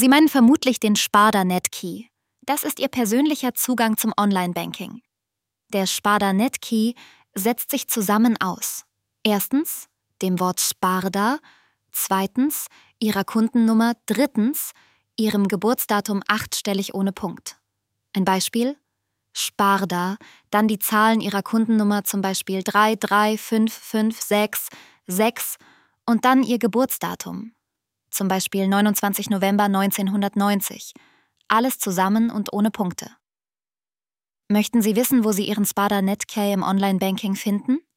Sie meinen vermutlich den Sparda Netkey. Das ist Ihr persönlicher Zugang zum Online-Banking. Der Sparda Netkey setzt sich zusammen aus. Erstens dem Wort Sparda, zweitens Ihrer Kundennummer, drittens Ihrem Geburtsdatum 8-stellig ohne Punkt. Ein Beispiel: Sparda, dann die Zahlen Ihrer Kundennummer, zum Beispiel 33556 und dann Ihr Geburtsdatum, zum Beispiel 29. November 1990. Alles zusammen und ohne Punkte. Möchten Sie wissen, wo Sie Ihren Sparda Netkey im Online-Banking finden?